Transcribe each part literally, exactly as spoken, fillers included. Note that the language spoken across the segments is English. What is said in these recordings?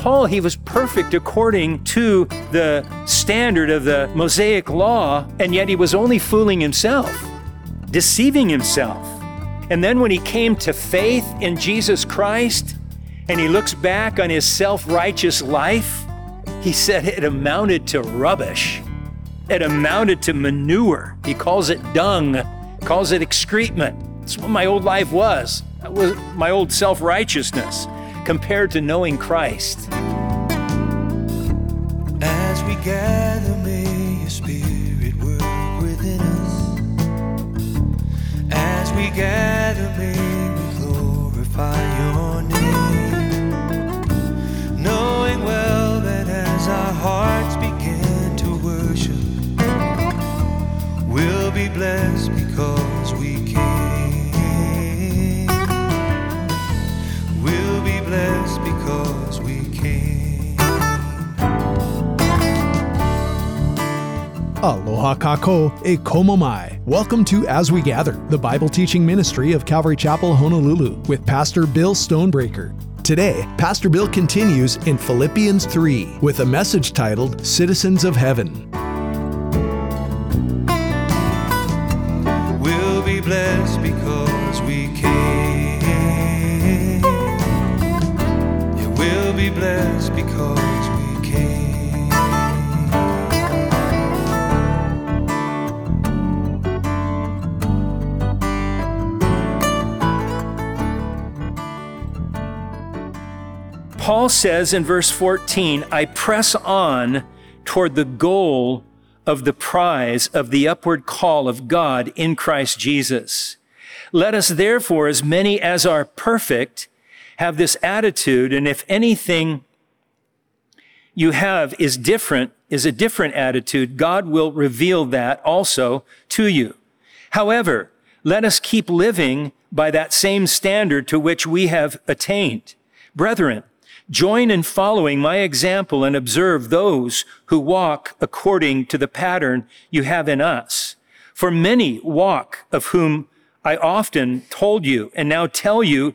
Paul, he was perfect according to the standard of the Mosaic law, and yet he was only fooling himself, deceiving himself. And then when he came to faith in Jesus Christ, and he looks back on his self-righteous life, he said it amounted to rubbish. It amounted to manure. He calls it dung, calls it excrement. That's what my old life was. That was my old self-righteousness compared to knowing Christ. As we gather, may your Spirit work within us. As we gather, may we glorify your name, knowing well that as our hearts begin to worship, we'll be blessed because we came. We'll be blessed because we came. Aloha kako e komo mai. Welcome to As We Gather, the Bible teaching ministry of Calvary Chapel, Honolulu, with Pastor Bill Stonebreaker. Today, Pastor Bill continues in Philippians three with a message titled Citizens of Heaven. We'll be blessed because we came. Yeah, we'll be blessed because we came. Paul says in verse fourteen, I press on toward the goal of the prize of the upward call of God in Christ Jesus. Let us therefore, as many as are perfect, have this attitude, and if anything you have is different, is a different attitude, God will reveal that also to you. However, let us keep living by that same standard to which we have attained. Brethren, join in following my example and observe those who walk according to the pattern you have in us. For many walk, of whom I often told you and now tell you,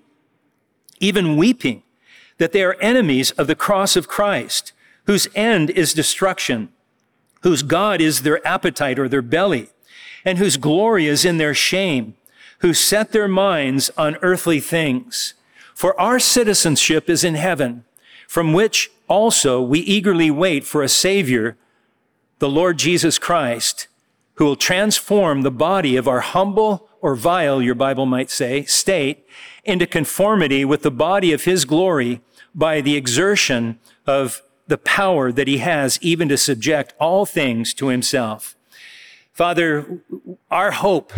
even weeping, that they are enemies of the cross of Christ, whose end is destruction, whose God is their appetite or their belly, and whose glory is in their shame, who set their minds on earthly things. For our citizenship is in heaven, from which also we eagerly wait for a Savior, the Lord Jesus Christ, who will transform the body of our humble or vile, your Bible might say, state into conformity with the body of his glory by the exertion of the power that he has even to subject all things to himself. Father, our hope,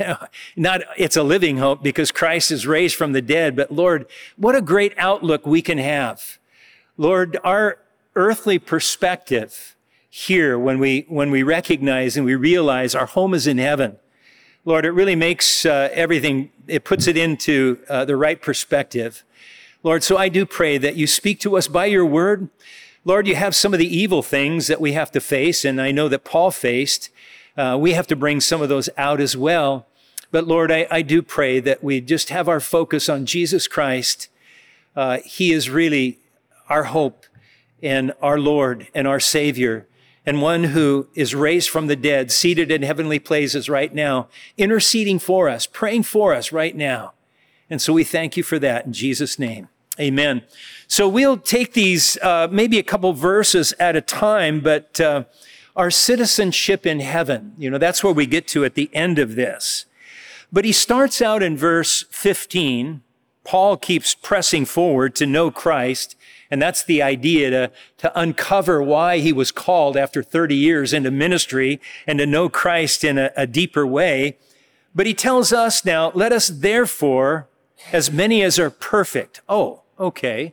not it's a living hope because Christ is raised from the dead, but Lord, what a great outlook we can have. Lord, our earthly perspective here when we when we recognize and we realize our home is in heaven, Lord, it really makes uh, everything, it puts it into uh, the right perspective. Lord, so I do pray that you speak to us by your word. Lord, you have some of the evil things that we have to face, and I know that Paul faced. Uh, we have to bring some of those out as well. But Lord, I, I do pray that we just have our focus on Jesus Christ. Uh, he is really our hope and our Lord and our Savior, and one who is raised from the dead, seated in heavenly places right now, interceding for us, praying for us right now. And so we thank you for that in Jesus' name. Amen. So we'll take these uh, maybe a couple verses at a time, but uh, our citizenship in heaven, you know, that's where we get to at the end of this. But he starts out in verse fifteen. Paul keeps pressing forward to know Christ, and that's the idea to, to uncover why he was called after thirty years into ministry and to know Christ in a, a deeper way. But he tells us now, let us therefore, as many as are perfect. Oh, okay.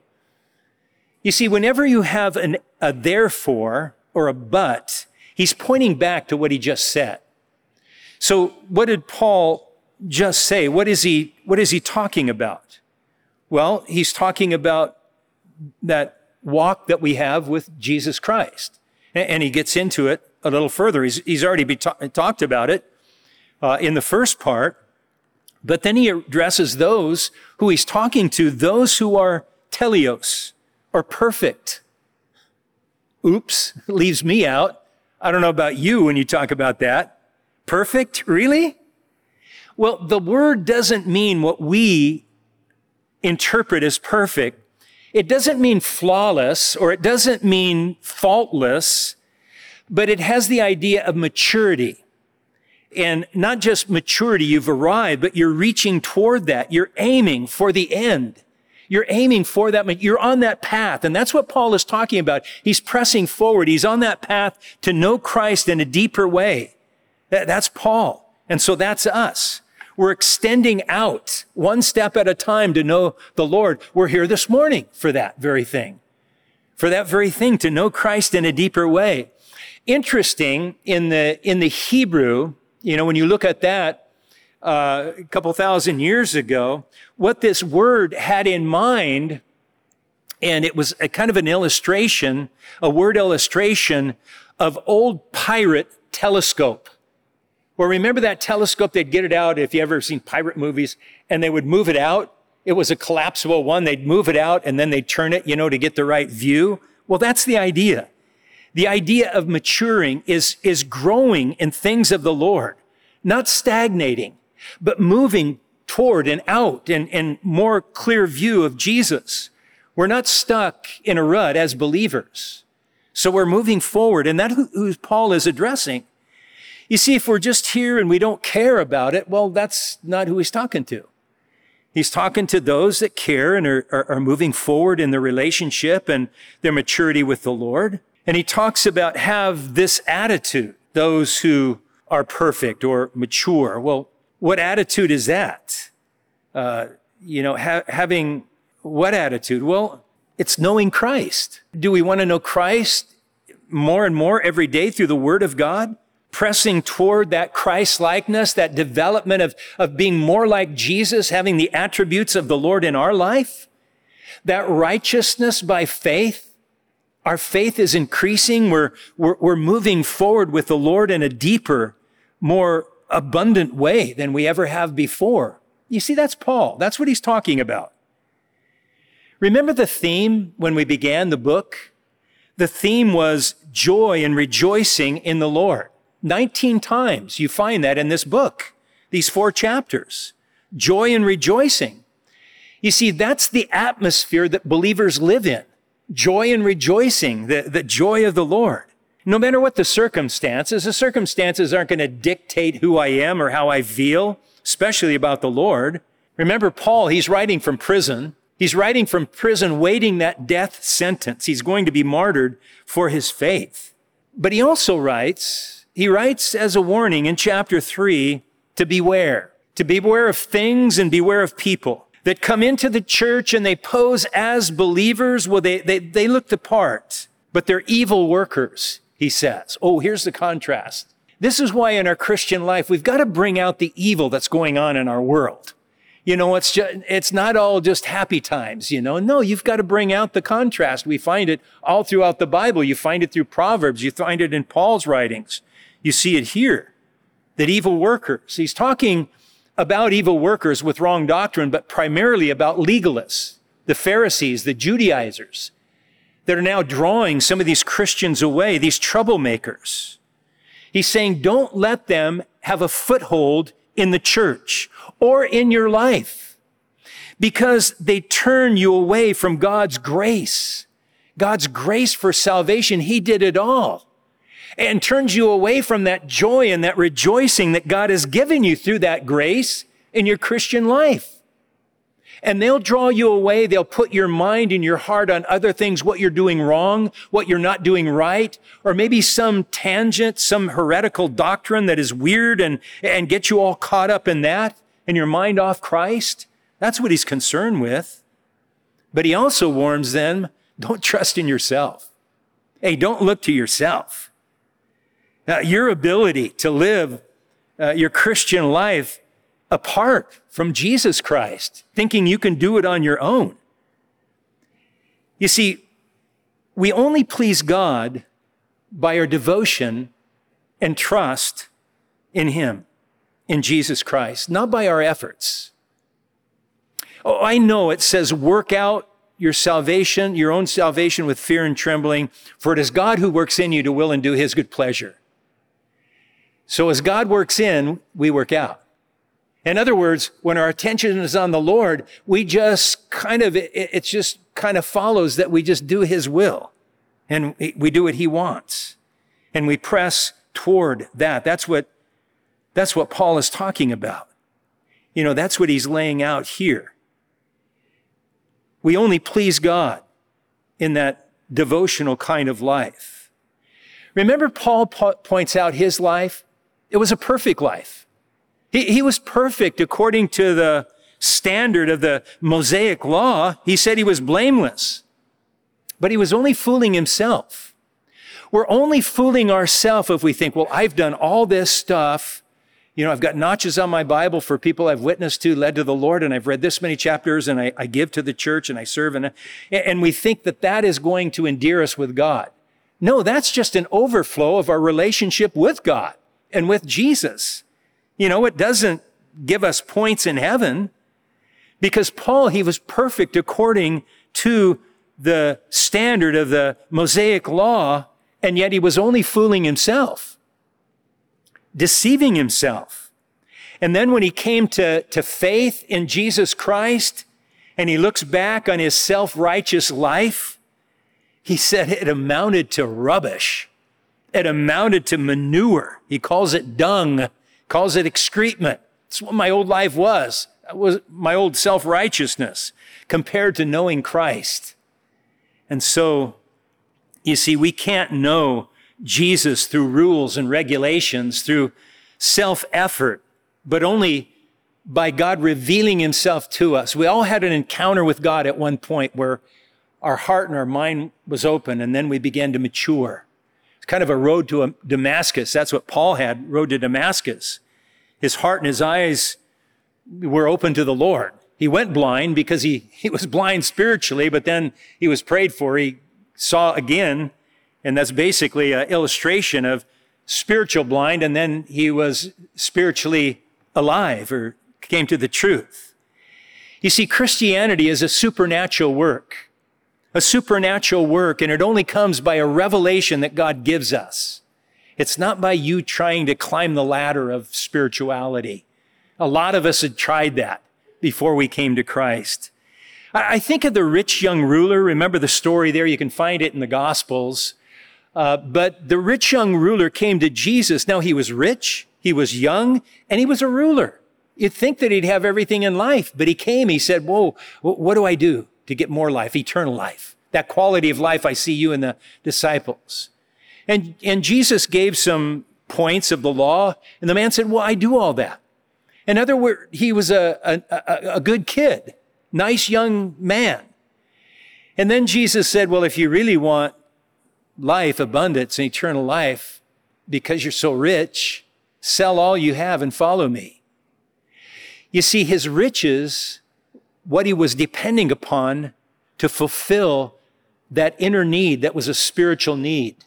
You see, whenever you have an, a therefore or a but, he's pointing back to what he just said. So what did Paul just say? What is he, what is he talking about? Well, he's talking about that walk that we have with Jesus Christ. And he gets into it a little further. He's, he's already be ta- talked about it uh, in the first part. But then he addresses those who he's talking to, those who are teleos, or perfect. Oops, leaves me out. I don't know about you when you talk about that. Perfect, really? Well, the word doesn't mean what we interpret as perfect. It doesn't mean flawless, or it doesn't mean faultless, but it has the idea of maturity. And not just maturity, you've arrived, but you're reaching toward that. You're aiming for the end. You're aiming for that. You're on that path. And that's what Paul is talking about. He's pressing forward. He's on that path to know Christ in a deeper way. That's Paul. And so that's us. We're extending out one step at a time to know the Lord. We're here this morning for that very thing. For that very thing, to know Christ in a deeper way. Interesting, in the, in the Hebrew, you know, when you look at that, Uh, a couple thousand years ago, what this word had in mind, and it was a kind of an illustration, a word illustration of old pirate telescope. Well, remember that telescope? They'd get it out, if you ever seen pirate movies, and they would move it out. It was a collapsible one. They'd move it out, and then they'd turn it, you know, to get the right view. Well, that's the idea. The idea of maturing is, is growing in things of the Lord, not stagnating, but moving toward and out and, and more clear view of Jesus. We're not stuck in a rut as believers. So we're moving forward, and that's who, who Paul is addressing. You see, if we're just here and we don't care about it, well, that's not who he's talking to. He's talking to those that care and are, are, are moving forward in their relationship and their maturity with the Lord. And he talks about have this attitude, those who are perfect or mature. Well, what attitude is that? Uh, you know, ha- having what attitude? Well, it's knowing Christ. Do we want to know Christ more and more every day through the Word of God? Pressing toward that Christ-likeness, that development of, of being more like Jesus, having the attributes of the Lord in our life? That righteousness by faith? Our faith is increasing. We're, we're, we're moving forward with the Lord in a deeper, more abundant way than we ever have before. You see, that's Paul. That's what he's talking about. Remember the theme when we began the book? The theme was joy and rejoicing in the Lord. nineteen times you find that in this book, these four chapters. Joy and rejoicing. You see, that's the atmosphere that believers live in. Joy and rejoicing, the, the joy of the Lord. No matter what the circumstances, the circumstances aren't going to dictate who I am or how I feel, especially about the Lord. Remember Paul, he's writing from prison. He's writing from prison, waiting that death sentence. He's going to be martyred for his faith. But he also writes, he writes as a warning in chapter three, to beware, to beware of things and beware of people that come into the church and they pose as believers. Well, they, they, they look the part, but they're evil workers, he says. Oh, here's the contrast. This is why in our Christian life, we've got to bring out the evil that's going on in our world. You know, it's just, it's not all just happy times, you know. No, you've got to bring out the contrast. We find it all throughout the Bible. You find it through Proverbs. You find it in Paul's writings. You see it here, that evil workers. He's talking about evil workers with wrong doctrine, but primarily about legalists, the Pharisees, the Judaizers, that are now drawing some of these Christians away, these troublemakers. He's saying, don't let them have a foothold in the church or in your life, because they turn you away from God's grace. God's grace for salvation, he did it all. And turns you away from that joy and that rejoicing that God has given you through that grace in your Christian life. And they'll draw you away. They'll put your mind and your heart on other things, what you're doing wrong, what you're not doing right, or maybe some tangent, some heretical doctrine that is weird and, and get you all caught up in that and your mind off Christ. That's what he's concerned with. But he also warns them, don't trust in yourself. Hey, don't look to yourself. Uh, your ability to live uh, your Christian life apart from Jesus Christ, thinking you can do it on your own. You see, we only please God by our devotion and trust in him, in Jesus Christ, not by our efforts. Oh, I know it says work out your salvation, your own salvation with fear and trembling, for it is God who works in you to will and do his good pleasure. So as God works in, we work out. In other words, when our attention is on the Lord, we just kind of, it, it just kind of follows that we just do his will and we do what he wants and we press toward that. That's what, that's what Paul is talking about. You know, that's what he's laying out here. We only please God in that devotional kind of life. Remember, Paul po- points out his life. It was a perfect life. He, he was perfect according to the standard of the Mosaic law. He said he was blameless, but he was only fooling himself. We're only fooling ourselves if we think, well, I've done all this stuff. You know, I've got notches on my Bible for people I've witnessed to, led to the Lord, and I've read this many chapters, and I, I give to the church, and I serve, and, and we think that that is going to endear us with God. No, that's just an overflow of our relationship with God and with Jesus. You know, it doesn't give us points in heaven, because Paul, he was perfect according to the standard of the Mosaic law, and yet he was only fooling himself, deceiving himself. And then when he came to, to faith in Jesus Christ, and he looks back on his self-righteous life, he said it amounted to rubbish. It amounted to manure. He calls it dung, calls it excrement. That's what my old life was. That was my old self-righteousness compared to knowing Christ. And so, you see, we can't know Jesus through rules and regulations, through self-effort, but only by God revealing himself to us. We all had an encounter with God at one point where our heart and our mind was open, and then we began to mature. It's kind of a road to Damascus. That's what Paul had, road to Damascus. His heart and his eyes were open to the Lord. He went blind because he, he was blind spiritually, but then he was prayed for. He saw again, and that's basically an illustration of spiritual blind, and then he was spiritually alive or came to the truth. You see, Christianity is a supernatural work, a supernatural work, and it only comes by a revelation that God gives us. It's not by you trying to climb the ladder of spirituality. A lot of us had tried that before we came to Christ. I think of the rich young ruler. Remember the story there? You can find it in the Gospels. Uh, but the rich young ruler came to Jesus. Now, he was rich, he was young, and he was a ruler. You'd think that he'd have everything in life, but he came, he said, whoa, what do I do to get more life, eternal life? That quality of life I see you in the disciples. And, and Jesus gave some points of the law, and the man said, well, I do all that. In other words, he was a, a, a, a good kid, nice young man. And then Jesus said, well, if you really want life, abundance, and eternal life, because you're so rich, sell all you have and follow me. You see, his riches, what he was depending upon to fulfill that inner need that was a spiritual need.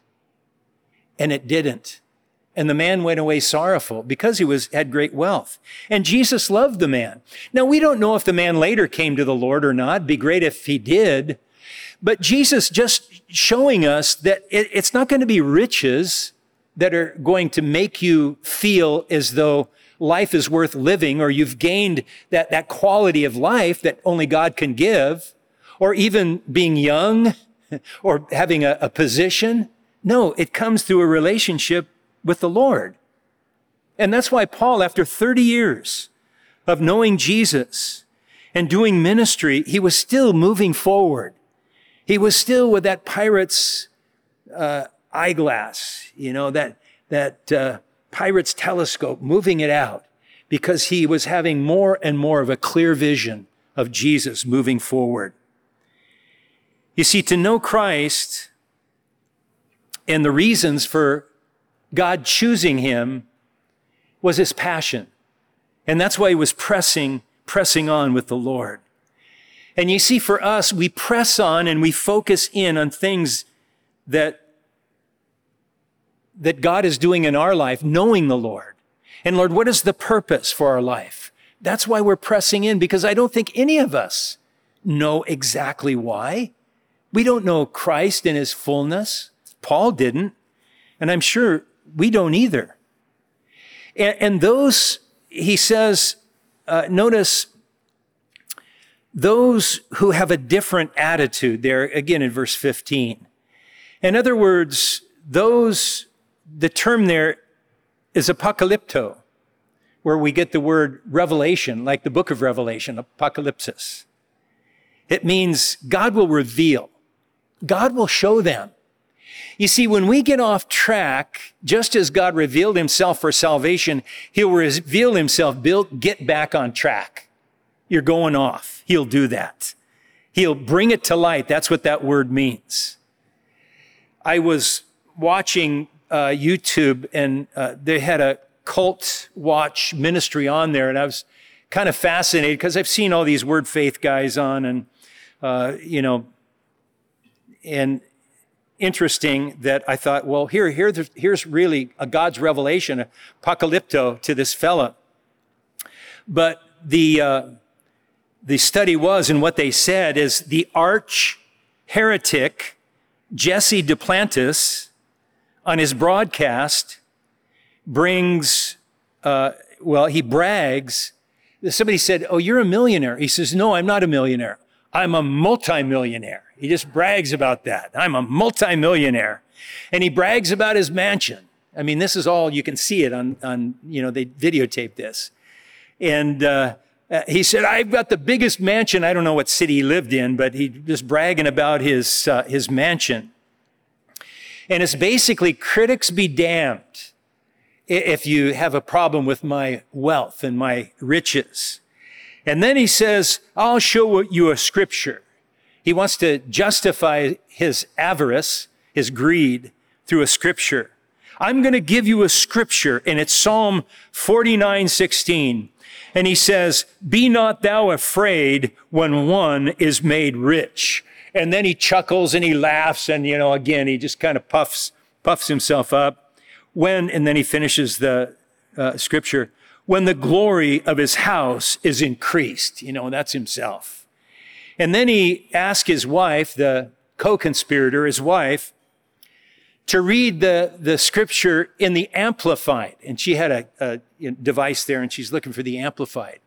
And it didn't. And the man went away sorrowful because he was had great wealth. And Jesus loved the man. Now, we don't know if the man later came to the Lord or not. It'd be great if he did. But Jesus just showing us that it, it's not going to be riches that are going to make you feel as though life is worth living, or you've gained that, that quality of life that only God can give, or even being young or having a, a position. No, it comes through a relationship with the Lord. And that's why Paul, after thirty years of knowing Jesus and doing ministry, he was still moving forward. He was still with that pirate's uh, eyeglass, you know, that, that uh, pirate's telescope, moving it out, because he was having more and more of a clear vision of Jesus moving forward. You see, to know Christ and the reasons for God choosing him was his passion. And that's why he was pressing, pressing on with the Lord. And you see, for us, we press on and we focus in on things that, that God is doing in our life, knowing the Lord. And Lord, what is the purpose for our life? That's why we're pressing in, because I don't think any of us know exactly why. We don't know Christ in his fullness. Paul didn't. And I'm sure we don't either. And, and those, he says, uh, notice, those who have a different attitude there, again in verse fifteen. In other words, those, the term there is apocalypto, where we get the word revelation, like the book of Revelation, apocalypsis. It means God will reveal. God will show them. You see, when we get off track, just as God revealed himself for salvation, he'll reveal himself, Bill, get back on track. You're going off. He'll do that. He'll bring it to light. That's what that word means. I was watching uh, YouTube, and uh, they had a cult watch ministry on there, and I was kind of fascinated because I've seen all these word faith guys on, and uh, you know, and interesting that I thought, well, here, here, here's really a God's revelation, apocalypto, to this fella. But the uh, the study was, and what they said is, the arch heretic Jesse Duplantis on his broadcast brings, uh, well, he brags. Somebody said, oh, you're a millionaire. He says, no, I'm not a millionaire. I'm a multimillionaire. He just brags about that. I'm a multimillionaire. And he brags about his mansion. I mean, this is all, you can see it on, on you know, they videotape this. And uh, he said, I've got the biggest mansion. I don't know what city he lived in, but he was bragging about his, uh, his mansion. And it's basically, critics be damned if you have a problem with my wealth and my riches. And then he says, I'll show you a scripture. He wants to justify his avarice, his greed, through a scripture. I'm going to give you a scripture, and it's Psalm forty-nine sixteen. And he says, be not thou afraid when one is made rich. And then he chuckles and he laughs, and, you know, again, he just kind of puffs, puffs himself up. When, and then he finishes the uh, scripture, when the glory of his house is increased, you know, that's himself. And then he asked his wife, the co-conspirator, his wife, to read the, the scripture in the Amplified. And she had a, a device there, and she's looking for the Amplified.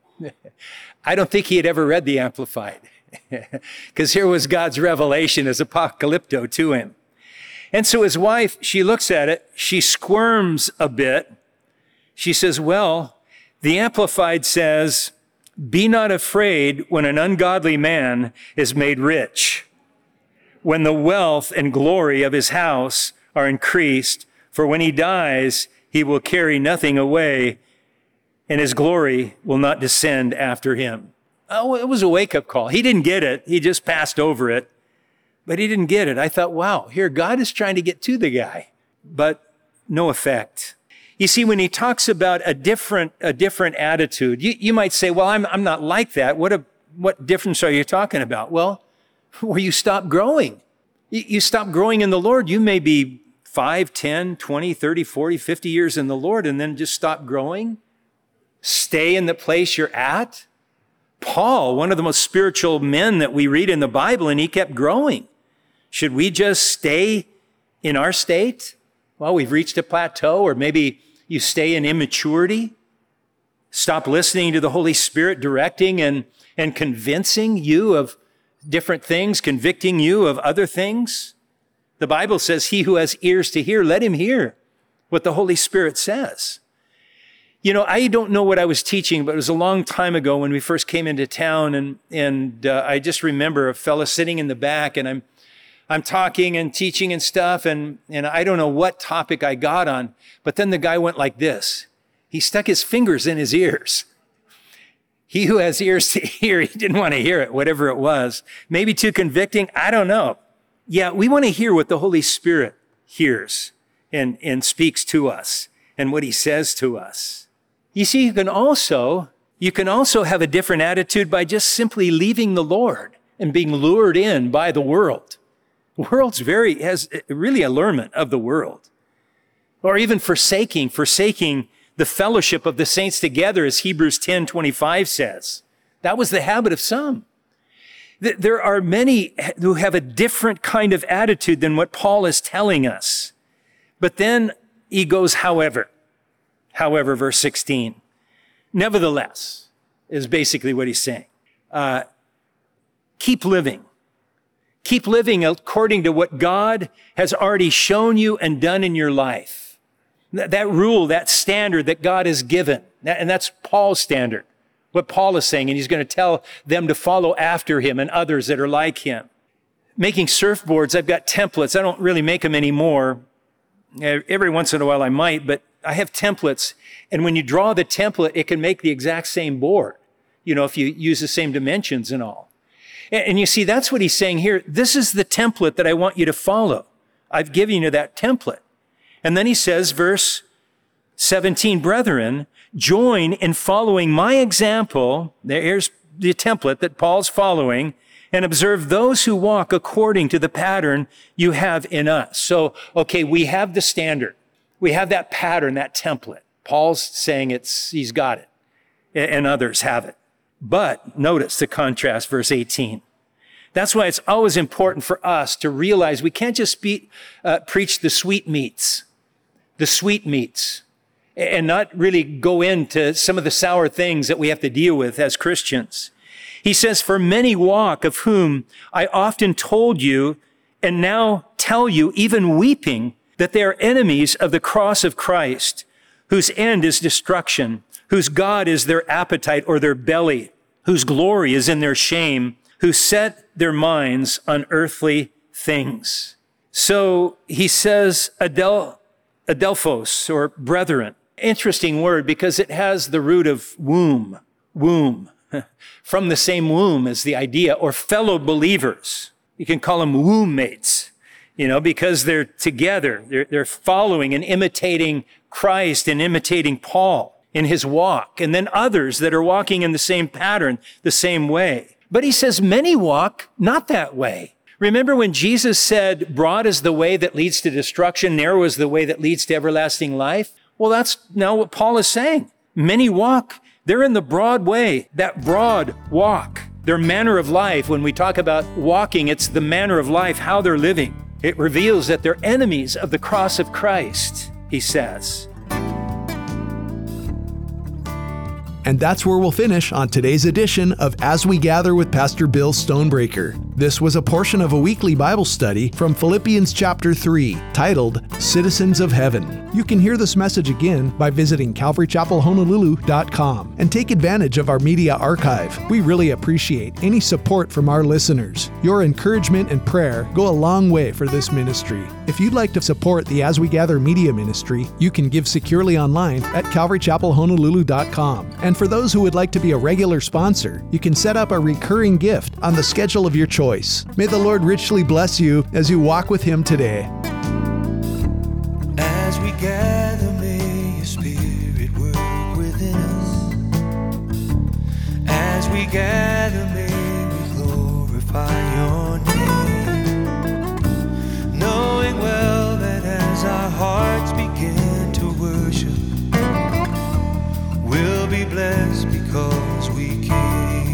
I don't think he had ever read the Amplified, because here was God's revelation as apocalypto to him. And so his wife, she looks at it, she squirms a bit. She says, well, the Amplified says, be not afraid when an ungodly man is made rich, when the wealth and glory of his house are increased, for when he dies, he will carry nothing away, and his glory will not descend after him. Oh, it was a wake-up call. He didn't get it. He just passed over it. But he didn't get it. I thought, wow, here God is trying to get to the guy, but no effect. You see, when he talks about a different, a different attitude, you, you might say, well, I'm, I'm not like that. What a, what difference are you talking about? Well, where you stop growing. You, you stop growing in the Lord. You may be five, ten, twenty, thirty, forty, fifty years in the Lord, and then just stop growing. Stay in the place you're at. Paul, one of the most spiritual men that we read in the Bible, and he kept growing. Should we just stay in our state? Well, we've reached a plateau, or maybe you stay in immaturity. Stop listening to the Holy Spirit directing and, and convincing you of different things, convicting you of other things. The Bible says, he who has ears to hear, let him hear what the Holy Spirit says. You know, I don't know what I was teaching, but it was a long time ago when we first came into town, and, and uh, I just remember a fella sitting in the back, and I'm I'm talking and teaching and stuff, and, and I don't know what topic I got on, but then the guy went like this. He stuck his fingers in his ears. He who has ears to hear, he didn't want to hear it, whatever it was. Maybe too convicting, I don't know. Yeah, we want to hear what the Holy Spirit hears and, and speaks to us, and what he says to us. You see, you can also, you can also have a different attitude by just simply leaving the Lord and being lured in by the world. The world's very, has really allurement of the world. Or even forsaking, forsaking the fellowship of the saints together, as Hebrews ten twenty-five says. That was the habit of some. There are many who have a different kind of attitude than what Paul is telling us. But then he goes, however, however, verse sixteen, nevertheless is basically what he's saying. Uh, keep living. Keep living according to what God has already shown you and done in your life. That, that rule, that standard that God has given, that, and that's Paul's standard. What Paul is saying, and he's going to tell them to follow after him and others that are like him. Making surfboards, I've got templates. I don't really make them anymore. Every once in a while I might, but I have templates. And when you draw the template, it can make the exact same board, you know, if you use the same dimensions and all. And, and you see, that's what he's saying here. This is the template that I want you to follow. I've given you that template. And then he says, verse seventeen, brethren, join in following my example. There's the template that Paul's following, and observe those who walk according to the pattern you have in us. So, okay, we have the standard. We have that pattern, that template. Paul's saying it's, he's got it, and others have it. But notice the contrast, verse eighteen. That's why it's always important for us to realize we can't just be, uh, preach the sweet meats, the sweet meats, and not really go into some of the sour things that we have to deal with as Christians. He says, for many walk, of whom I often told you, and now tell you, even weeping, that they are enemies of the cross of Christ, whose end is destruction, whose God is their appetite or their belly, whose glory is in their shame, who set their minds on earthly things. So he says, Adel, adelphos, or brethren. Interesting word because it has the root of womb, womb, from the same womb as the idea, or fellow believers. You can call them womb mates, you know, because they're together. They're, they're following and imitating Christ and imitating Paul in his walk, and then others that are walking in the same pattern, the same way. But he says many walk not that way. Remember when Jesus said, broad is the way that leads to destruction, narrow is the way that leads to everlasting life? Well, that's now what Paul is saying. Many walk, they're in the broad way, that broad walk, their manner of life. When we talk about walking, it's the manner of life, how they're living. It reveals that they're enemies of the cross of Christ, he says. And that's where we'll finish on today's edition of As We Gather with Pastor Bill Stonebreaker. This was a portion of a weekly Bible study from Philippians chapter three, titled Citizens of Heaven. You can hear this message again by visiting calvary chapel honolulu dot com and take advantage of our media archive. We really appreciate any support from our listeners. Your encouragement and prayer go a long way for this ministry. If you'd like to support the As We Gather media ministry, you can give securely online at calvary chapel honolulu dot com. And for those who would like to be a regular sponsor, you can set up a recurring gift on the schedule of your choice. May the Lord richly bless you as you walk with Him today. As we gather, may your Spirit work within us. As we gather, may we glorify your name, knowing well that as our hearts begin to worship, we'll be blessed because we came.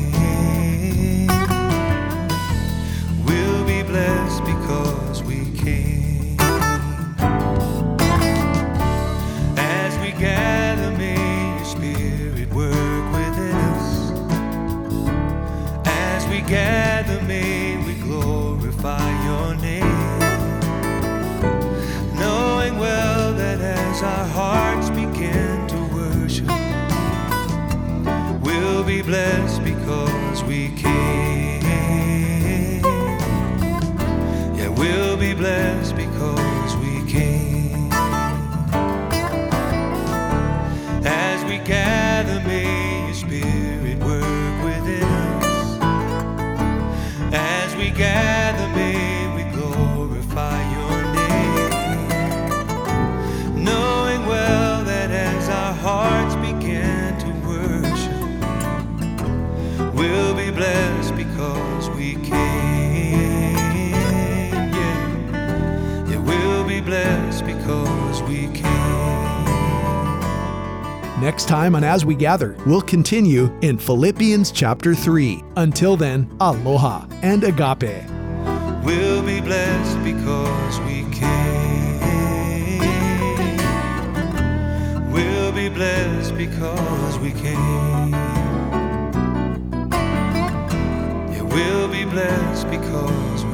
We'll be blessed because we came. As we gather, may your Spirit work within us. As we gather, may we glorify your name, knowing well that as our hearts begin to worship, we'll be blessed because we came. Yeah, we'll be blessed because we came. As we gather, may your Spirit work within us. As we gather, may we glorify your name, knowing well that as our hearts begin to worship, we'll be blessed because we came. Yeah, yeah, we'll be blessed because we came. Next time on As We Gather, we'll continue in Philippians chapter three. Until then, aloha and agape. We'll be blessed because we came. We'll be blessed because we came. Yeah, we'll be blessed because we